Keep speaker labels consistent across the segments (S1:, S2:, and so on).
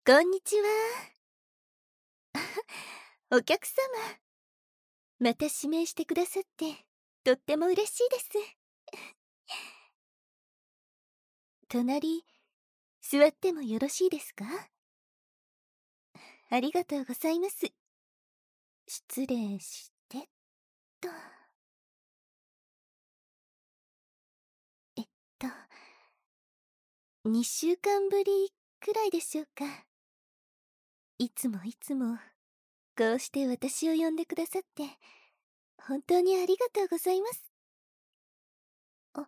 S1: こんにちは。お客様、また指名してくださってとっても嬉しいです。隣座ってもよろしいですか？ありがとうございます。失礼してと。えっと2週間ぶりくらいでしょうか。いつもこうして私を呼んでくださって本当にありがとうございます。あ、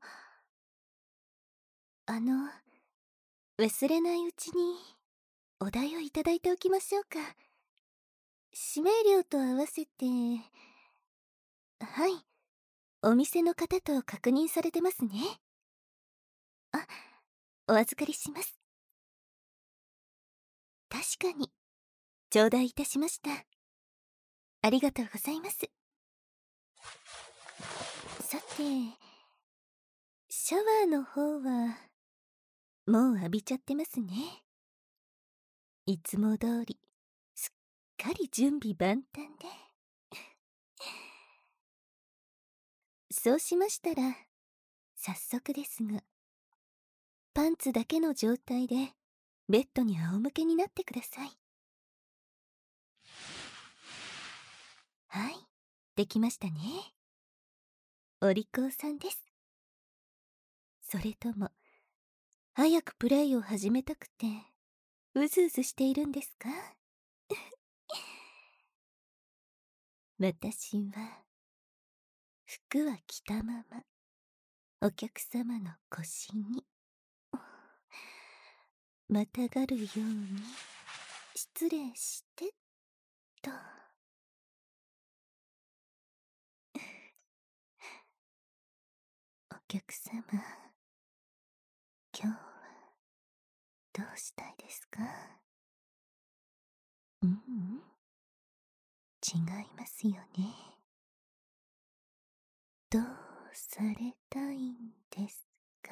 S1: あの忘れないうちにお代をいただいておきましょうか。指名料と合わせて、はい、お店の方と確認されてますね。あ、お預かりします。確かに、頂戴いたしました。ありがとうございます。さて、シャワーの方は、もう浴びちゃってますね。いつも通り、すっかり準備万端で。そうしましたら、早速ですが、パンツだけの状態で、ベッドに仰向けになってください。はい、できましたね。お利口さんです。それとも、早くプレイを始めたくて、うずうずしているんですか？私は、服は着たまま、お客様の腰に、またがるように、失礼して、と。お客様、今日は、どうしたいですか？違いますよね。どうされたいんですか？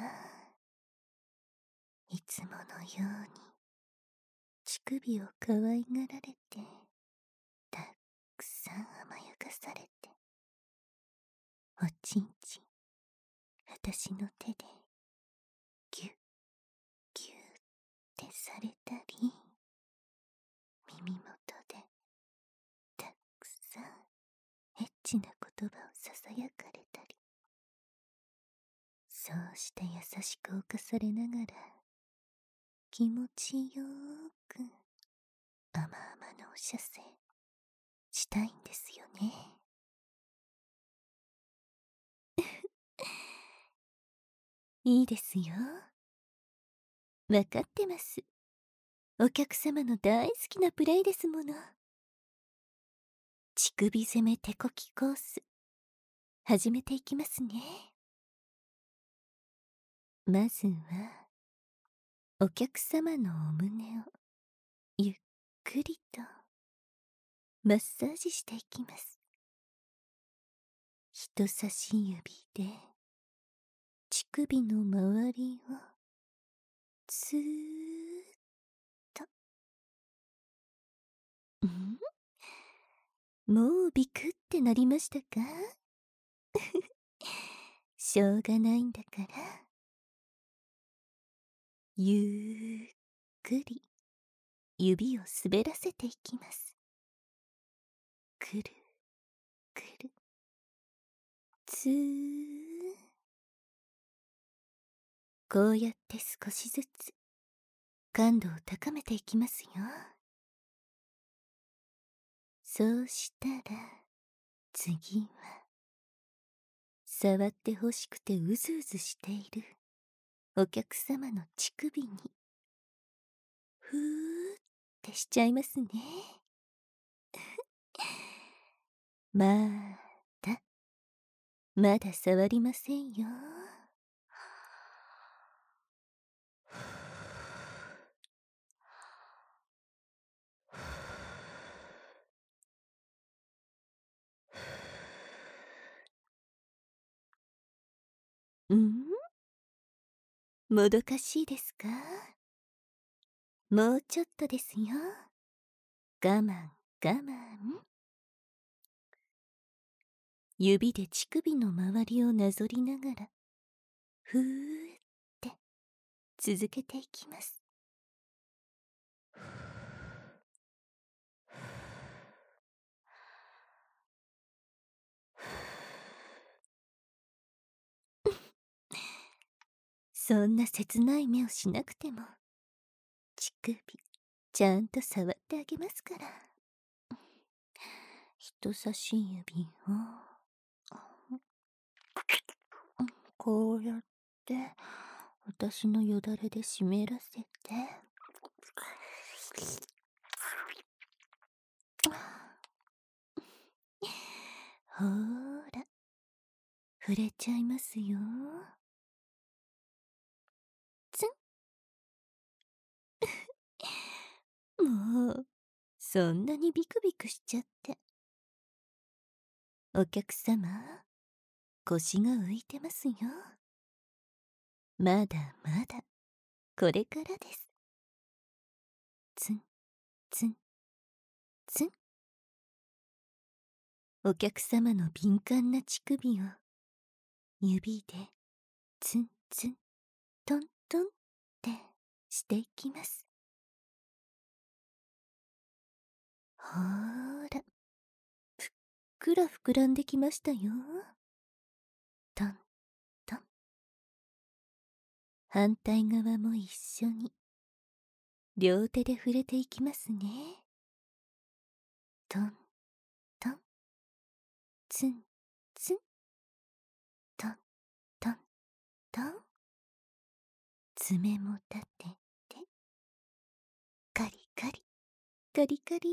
S1: いつものように乳首を可愛がられて、たくさん甘やかされて、おちんちん私の手でギュッギュッってされたり、耳元でたくさんエッチな言葉をささやかれたり、そうして優しく侵されながら気持ちよーく甘々のお射精したいんですよね。いいですよ。わかってます。お客様の大好きなプレイですもの。乳首攻め手こきコース、始めていきますね。まずは、お客様のお胸をゆっくりとマッサージしていきます。人差し指で乳首の周りをつーっと。もうビクってなりましたか？しょうがないんだから。ゆっくり指を滑らせていきます。くるくる、つー。こうやって少しずつ感度を高めていきますよ。そうしたら次は、触ってほしくてうずうずしているお客様の乳首にふーってしちゃいますね。まだまだ触りませんよ。もどかしいですか？ もうちょっとですよ。我慢我慢。指で乳首の周りをなぞりながらふーって続けていきます。そんな切ない目をしなくても乳首ちゃんと触ってあげますから。人差し指をこうやって私のよだれで湿らせて、ほーら触れちゃいますよ。つんもうそんなにビクビクしちゃって。お客様、腰が浮いてますよ。まだまだこれからです。つんつんつん。お客様の敏感な乳首を指でツンツントントンってしていきます。ほーら、ふっくら膨らんできましたよ。トントン。反対側も一緒に両手で触れていきますね。トントンツンツントントントン。爪も立ててカリカリカリカリ。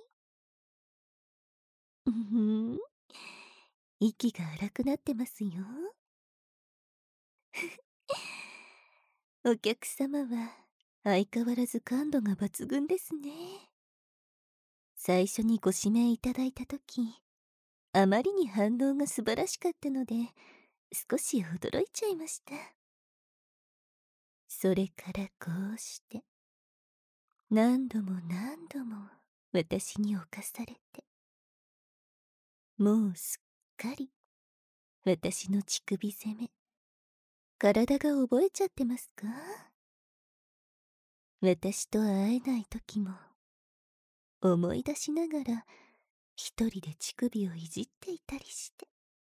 S1: 息が荒くなってますよ。お客様は相変わらず感度が抜群ですね。最初にご指名いただいたとき、あまりに反応が素晴らしかったので、少し驚いちゃいました。それからこうして、何度も何度も私に侵されて、もうすっかり私の乳首攻め、体が覚えちゃってますか？私と会えない時も思い出しながら一人で乳首をいじっていたりして。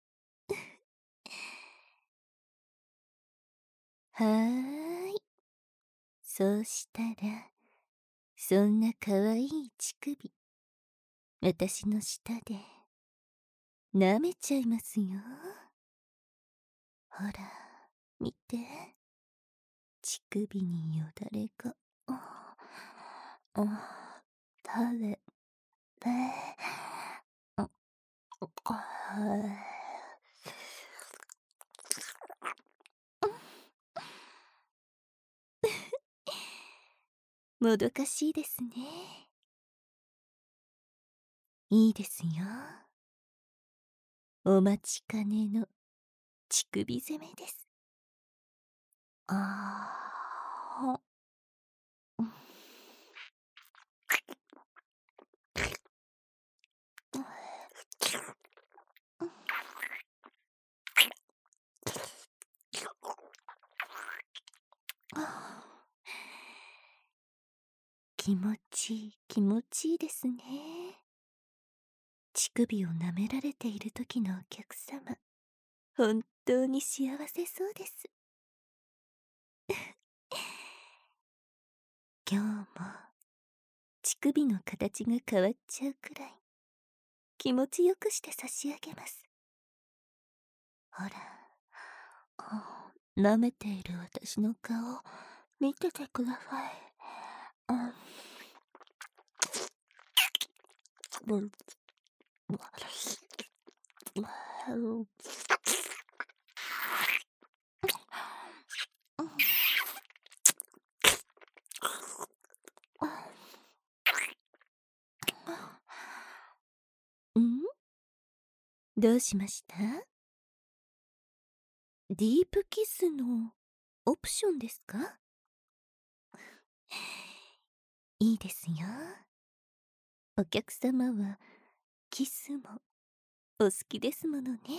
S1: はーい。そうしたら、そんなかわいい乳首、私の舌で舐めちゃいますよ。ほら、見て。乳首によだれが、垂れて、もどかしいですね。いいですよ。お待ちかねの乳首攻めです。あ気持ちいい気持ちいいですね。乳首を舐められている時のお客様、本当に幸せそうです。今日も乳首の形が変わっちゃうくらい気持ちよくして差し上げます。ほら、舐めている私の顔見ててください。ん？どうしました？ディープキスのオプションですか？ いいですよ。お客様はキスもお好きですものね。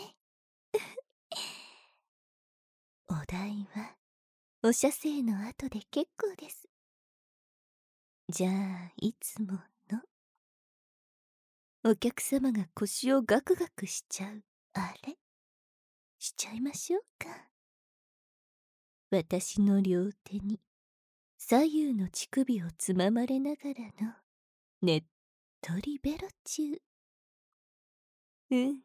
S1: お代はお射精の後で結構です。じゃあいつものお客様が腰をガクガクしちゃうあれしちゃいましょうか。私の両手に左右の乳首をつままれながらのねっとりベロチュー。うん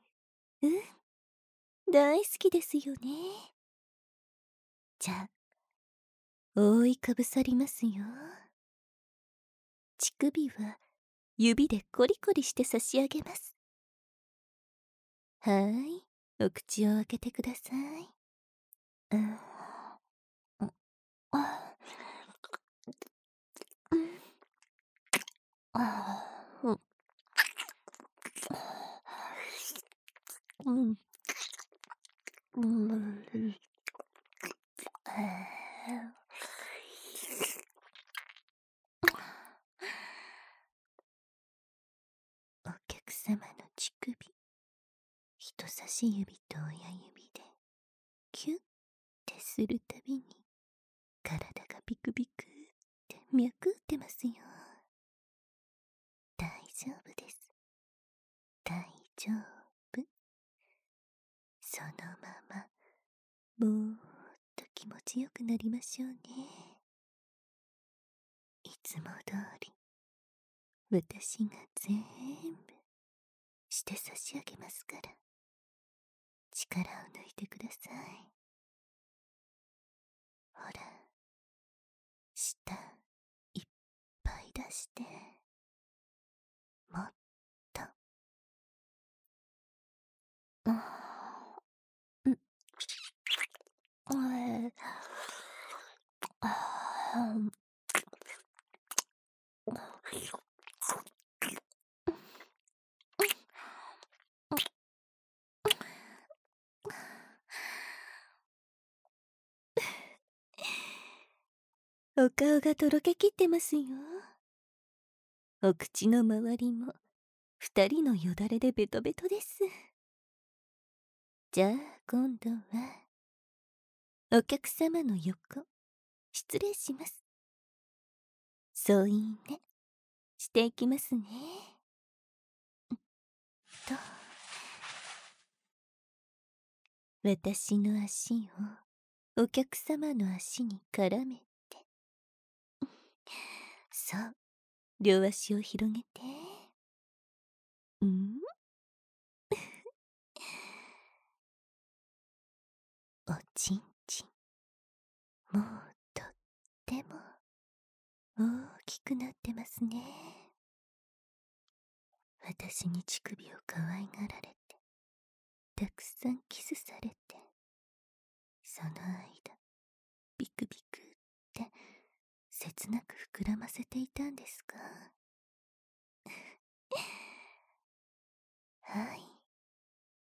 S1: 大好きですよね。じゃあ覆いかぶさりますよ。乳首は指でコリコリして差し上げます。はーい、お口を開けてください。うん、あ、うん、あ、うん、うん、うん、お客様の乳首、人差し指と親指でキュッてするたびに体がビクビクって脈打ってますよ。大丈夫です。大丈夫。そのままぼーっと気持ちよくなりましょうね。いつも通り私が全部して差し上げますから、力を抜いてください。ほら、舌いっぱい出して、もっと。うん、うん、お顔がとろけきってますよ。お口の周りも二人のよだれでベトベトです。じゃあ今度はお客様の横失礼します。添い寝していきますね。と私の足をお客様の足に絡めて、そう、両足を広げて、おちんちん、もうとっても大きくなってますね。私に乳首を可愛がられて、たくさんキスされて、その間ビクビクって切なく膨らませていたんですか。はい、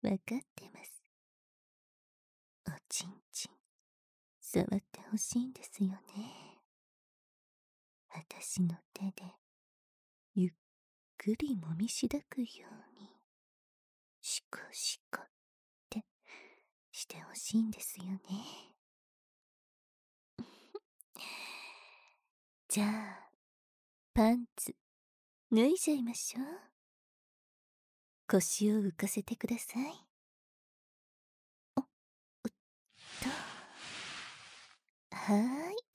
S1: わかってます。おちんちん触ってほしいんですよね。私の手でゆっくりもみしだくようにシコシコってしてほしいんですよね。じゃあパンツ脱いじゃいましょう。腰を浮かせてください。おっと、はーい、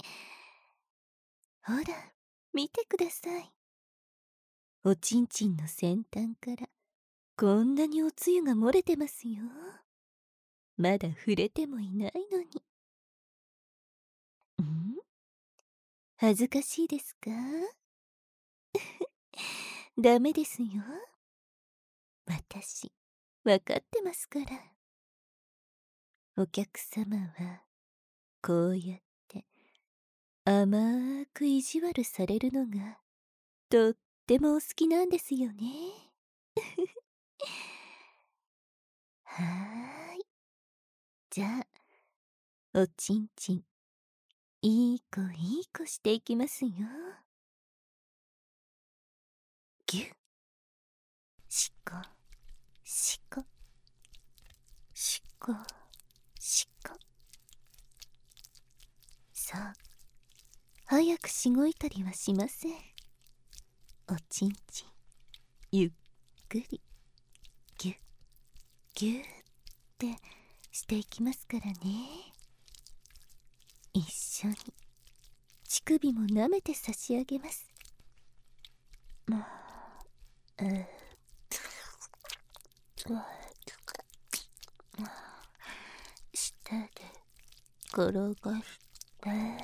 S1: ほら見てください。おちんちんの先端からこんなにおつゆが漏れてますよ。まだ触れてもいないのに。恥ずかしいですか？ダメですよ。私、わかってますから。お客様は、こうやって甘く意地悪されるのが、とってもお好きなんですよね。はーい。じゃあ、おちんちん、いい子いい子していきますよ。 ぎゅ。しこしこしこしこ。さあ、早くしごいたりはしません。おちんちんゆっくりぎゅっぎゅってしていきますからね。一緒に乳首も舐めて差し上げます。下で転がして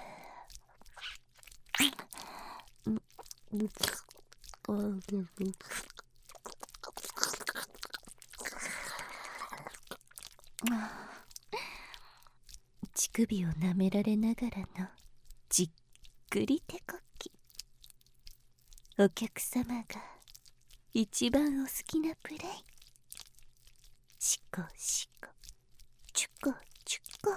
S1: 乳首を舐められながらのじっくり手こき。お客様が一番お好きなプレイ。しこしこちゅこちゅこ。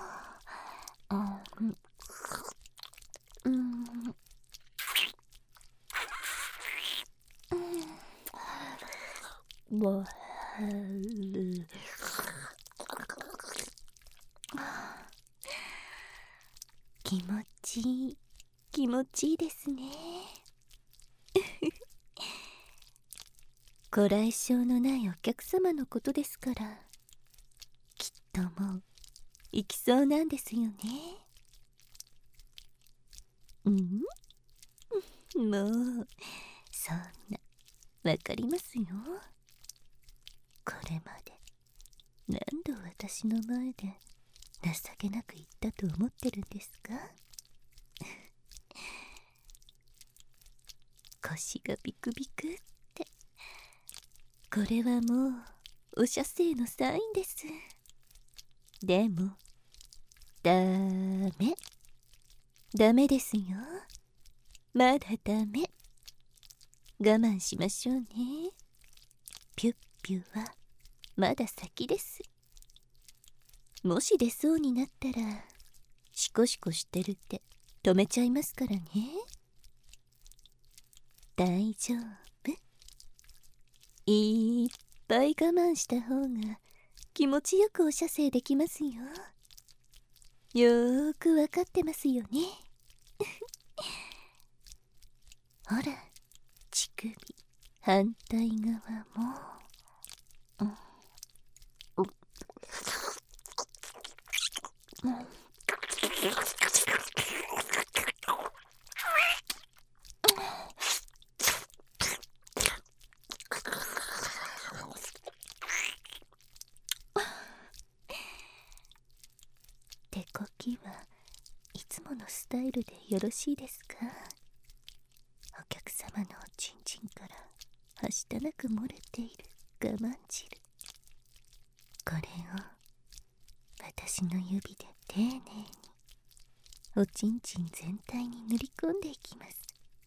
S1: もる気持ちいい、気持ちいいですね。ご来渉のないお客様のことですから、きっともう行きそうなんですよね。もうそんなわかりますよ。これまで何度私の前で情けなく言ったと思ってるんですか？腰がビクビクって、これはもうお射精のサインです。でもダメダメですよ。まだダメ。我慢しましょうね。ピュッピュはまだ先です。もし出そうになったらシコシコしてるって止めちゃいますからね。大丈夫。いっぱい我慢した方が気持ちよくお射精できますよ。よーくわかってますよね。ほら、乳首反対側も。手こきはいつものスタイルでよろしいですか？お客様のおちんちんからはしたなく漏れている我慢汁、これを私の指で丁寧におちんちん全体に塗り込んでいきます。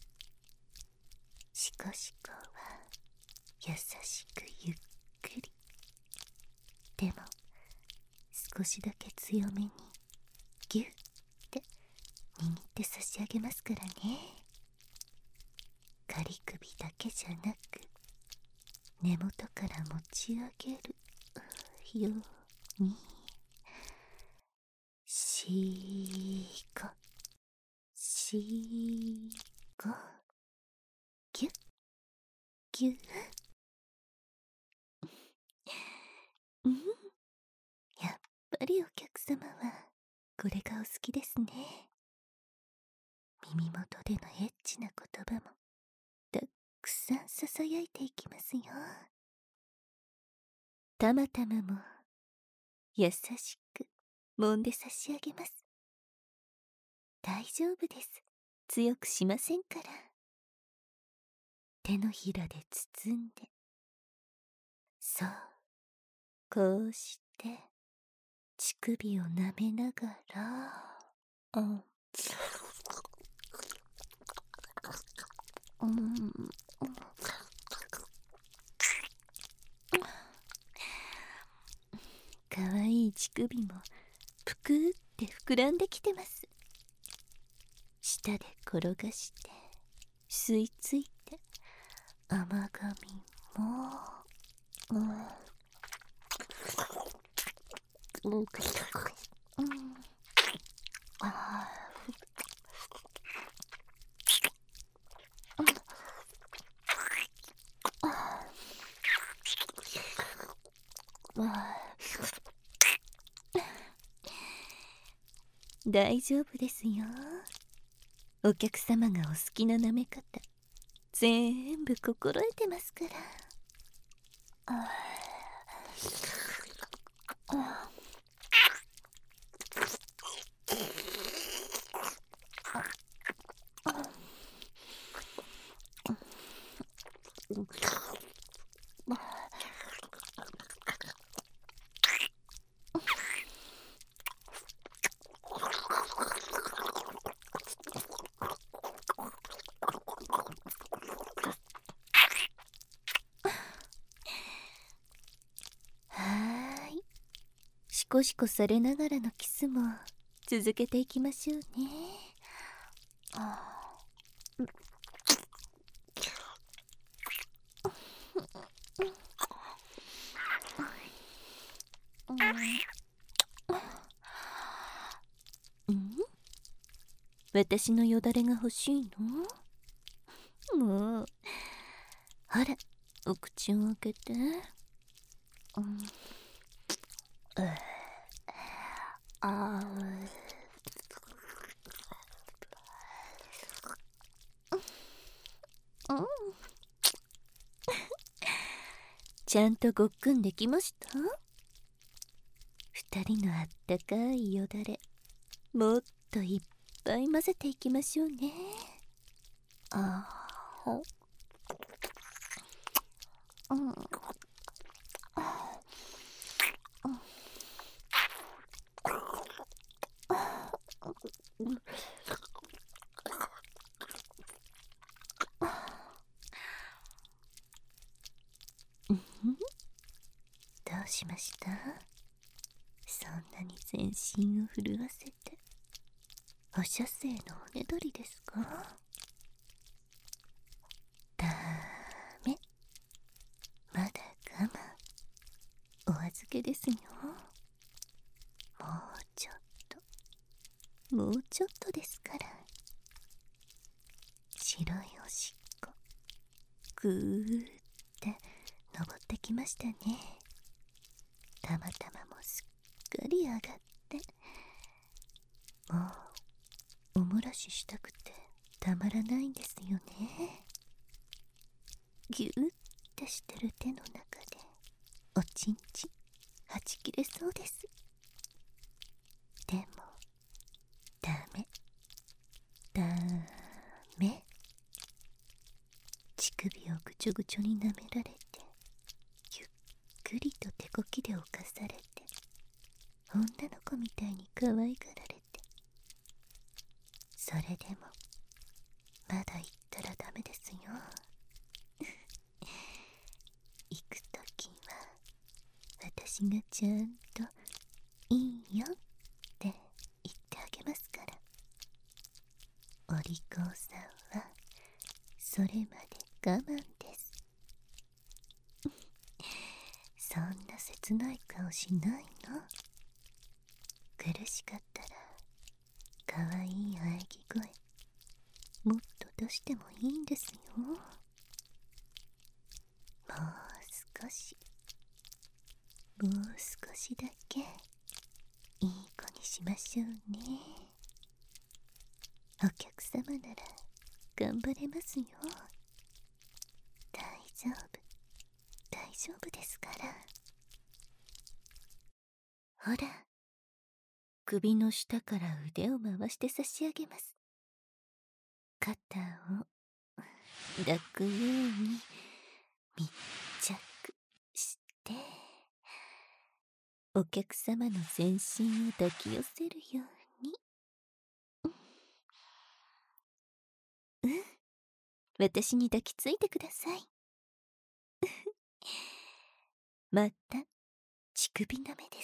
S1: シコシコは優しくゆっくり、でも少しだけ強めにギュッて握って差し上げますからね。仮首だけじゃなく根元から持ち上げるように、しこしこギュッギュッ。やっぱりお客様はこれがお好きですね。耳元でのエッチな言葉もたくさんささやいていきますよ。たまたまも優しく揉んで差し上げます。大丈夫です。強くしませんから。手のひらで包んで、そう、こうして乳首を舐めながら、かわいい乳首もぷくーって膨らんできてます。舌で転がして吸い付いて甘噛みも、あ大丈夫ですよ。お客様がお好きな舐め方全部心得てますから。シコシコされながらのキスも続けていきましょうね。私のよだれが欲しいの？もう、ほら、お口を開けて。ちゃんとごっくんできました？二人のあったかいよだれ、もっといっぱい混ぜていきましょうね。どうしました？そんなに全身を震わせて。お射精のおねだりですか？ダメ。まだ我慢。お預けですよ。もうちょっと、もうちょっとですから。白いおしっこぐーって登ってきましたね。たまたまもすっかり上がって、もうお漏らししたくてたまらないんですよね。ぎゅーってしてる手の中でおちんちんはち切れそうです。でもダメ、ダメ。乳首をぐちょぐちょに舐められて、ゆっくりと手こきで犯されて、女の子みたいに可愛がられて、それでもまだ行ったらダメですよ。行くときは私がちゃんといいよって言ってあげますから。お利口さんはそれまで我慢です。そんな切ない顔しないの？苦しかったらかわいい喘ぎ声もっと出してもいいんですよ。もう少し、もう少しだけいい子にしましょうね。お客様なら頑張れますよ。大丈夫、大丈夫ですから。ほら、首の下から腕を回して差し上げます。肩を抱くように密着して、お客様の全身を抱き寄せるように。私に抱きついてください。また乳首舐めです。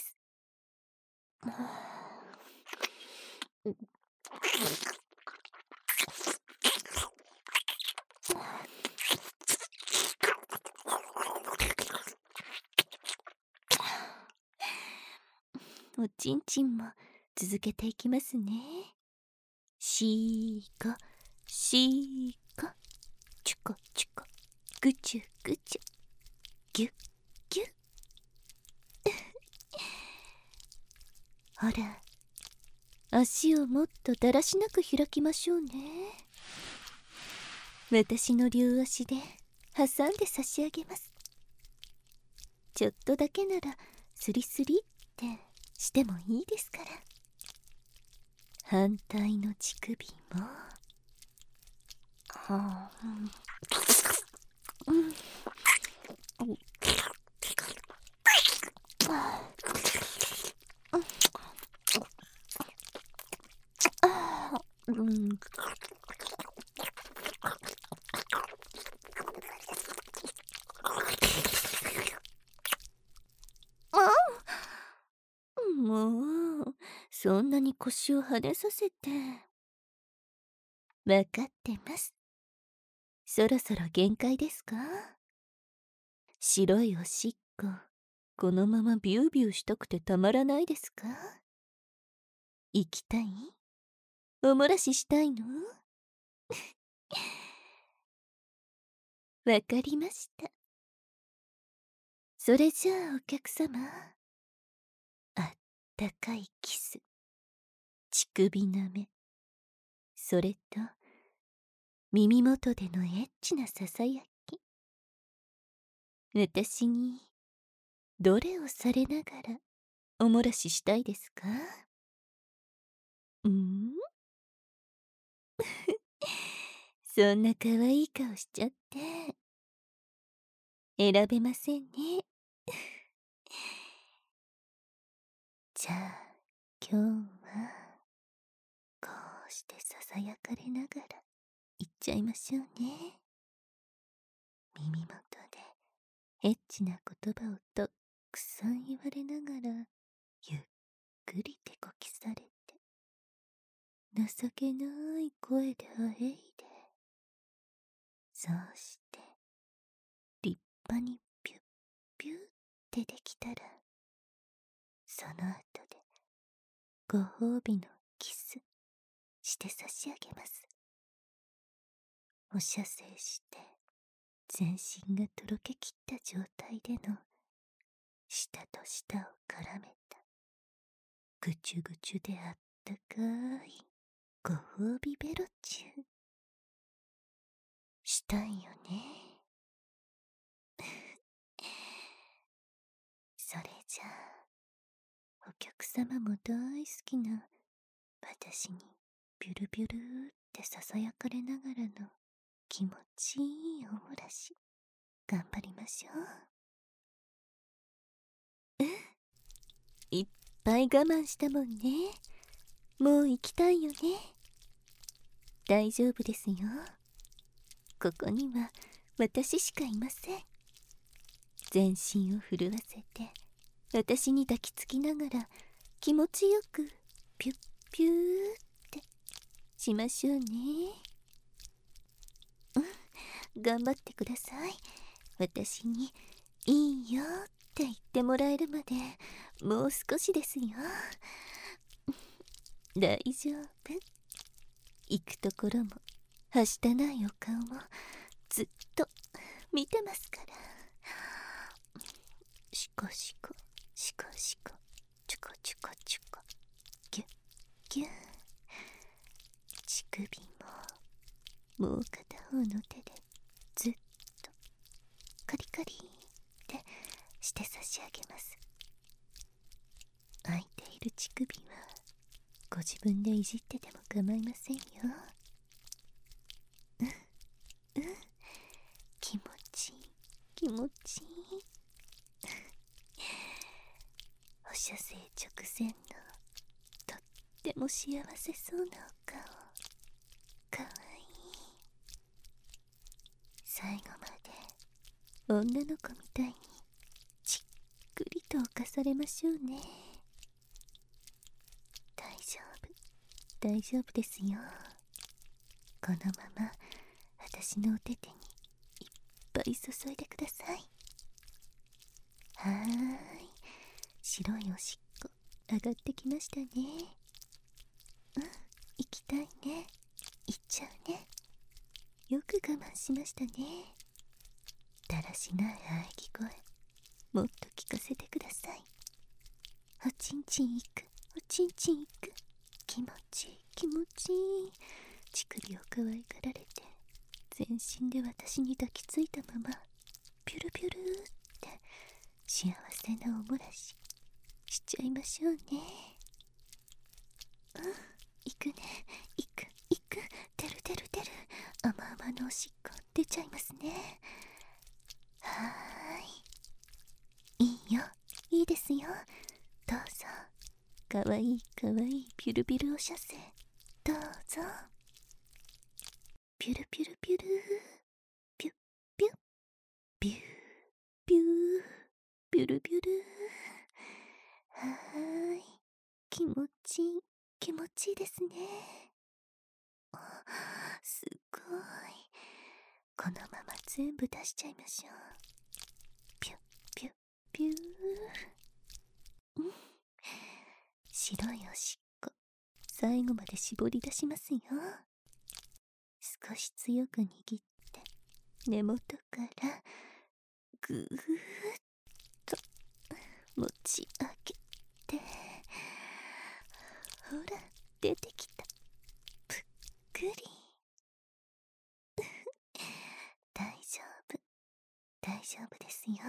S1: おちんちんも続けていきますね。しーこ、しーこ、チュコチュコ、ぐちゅぐちゅ、ぎゅっぎゅっ。ほら、足をもっとだらしなく開きましょうね。私の両足で挟んで差し上げます。ちょっとだけならスリスリってしてもいいですから。反対の乳首も、もうそんなに腰を跳ねさせて。わかってます。そろそろ限界ですか？白いおしっこ、このままビュービューしたくてたまらないですか？行きたい？お漏らししたいの？わかりました。それじゃあお客様、あったかいキス、乳首舐め、それと耳元でのエッチなささやき、私にどれをされながらお漏らししたいですか？そんな可愛い顔しちゃって選べませんね。じゃあ今日はこうしてささやかれながらいっちゃいましょうね。耳元でエッチな言葉をたくさん言われながらゆっくり手こきされて、情けない声であえいで、そうして立派にピュッピュッってできたら、その後でご褒美のキスして差し上げます。お射精して全身がとろけきった状態での舌と舌を絡めたぐちゅぐちゅであったかいご褒美ベロチューしたいよね。それじゃあお客様も大好きな私にビュルビュルってささやかれながらの気持ちいいおもらし頑張りましょう。いっぱい我慢したもんね。もう行きたいよね。大丈夫ですよ。ここには私しかいません。全身を震わせて私に抱きつきながら気持ちよくピュッピューってしましょうね。頑張ってください。私にいいよって言ってもらえるまでもう少しですよ。大丈夫。行くところもはしたないお顔もずっと見てますから。シコシコシコシコチュコチュコチュコギュッギュッ。乳首ももう片方の手でずっとカリカリってして差し上げます。空いている乳首はご自分でいじってても構いませんよ。気持ちいい気持ちいい。お射精直前のとっても幸せそうなお顔、かわいい。最後まで女の子みたいにじっくりと犯されましょうね。大丈夫大丈夫ですよ。このまま私のお手手にいっぱい注いでください。はーい、白いおしっこ上がってきましたね。行きたいね。行っちゃうね。よく我慢しましたね。だらしない喘ぎ声、もっと聞かせてください。おちんちん行く、おちんちん行く。気持ちいい、気持ちいい。乳首を可愛がられて、全身で私に抱きついたまま、ピュルピュルーって幸せなおもらししちゃいましょうね。行くね、行く、行く。出る出る出る。甘々のおしっこ出ちゃいますね。はーい。いいよ、いいですよ。どうぞ。かわいいかわいいピュルピュルお射精。どうぞ。ピュルピュルピュルー。ピュッピュッ。ピューピュー。ピュルピュルー。はーい。気持ちいい、気持ちいいですね。すごい。このまま全部出しちゃいましょう。ピュッピュッピュー。白いおしっこ、最後まで絞り出しますよ。少し強く握って根元からぐーっと持ち上げて、ほら出てきた。ぷっくり。大丈夫、大丈夫ですよ。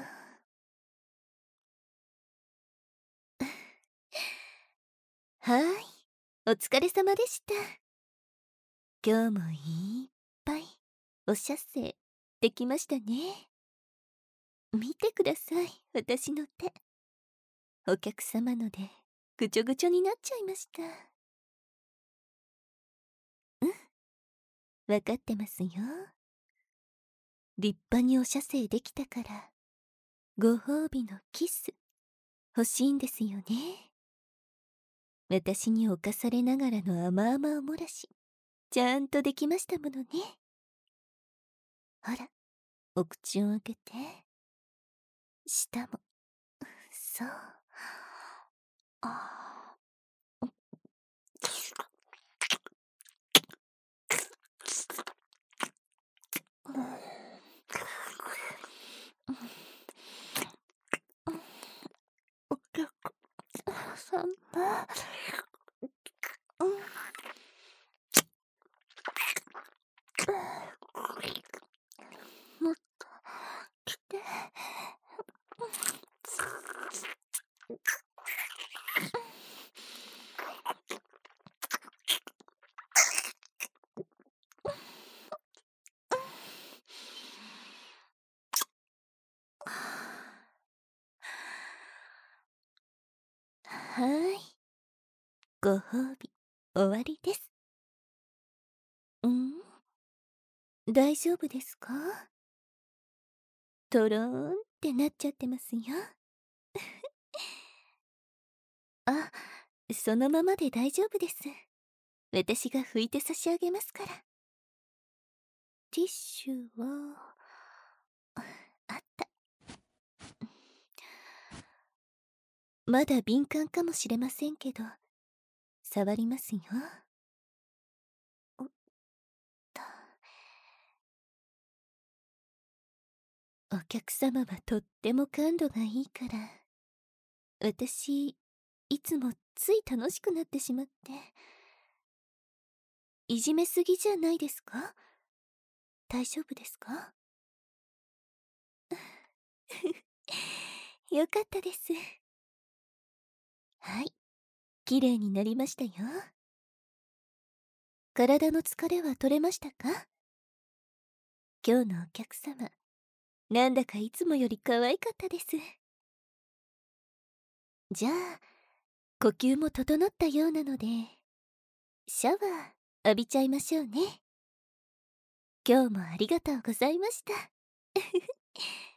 S1: はい、お疲れ様でした。今日もいっぱいお射精できましたね。見てください、私の手。お客様のでぐちょぐちょになっちゃいました。わかってますよ。立派にお射精できたからご褒美のキス欲しいんですよね。私に侵されながらの甘々おもらしちゃんとできましたものね。ほら、お口を開けて。舌もそう。あお客さんももっと来て。はい、ご褒美終わりです。大丈夫ですか？とろーんってなっちゃってますよ。あ、そのままで大丈夫です。私が拭いて差し上げますから。ティッシュはあった。まだ敏感かもしれませんけど、触りますよ。おっと。お客様はとっても感度がいいから、私いつもつい楽しくなってしまって。いじめすぎじゃないですか？大丈夫ですか？よかったです。はい、きれいになりましたよ。体の疲れは取れましたか？今日のお客様、なんだかいつもより可愛かったです。じゃあ、呼吸も整ったようなので、シャワー浴びちゃいましょうね。今日もありがとうございました。